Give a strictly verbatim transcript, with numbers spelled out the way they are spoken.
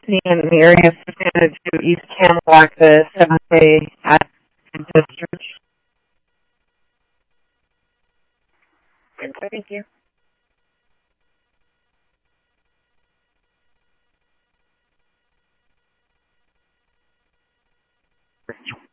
see in the area of to East Camelback, the Seventh-day Adventist Church. Thank you.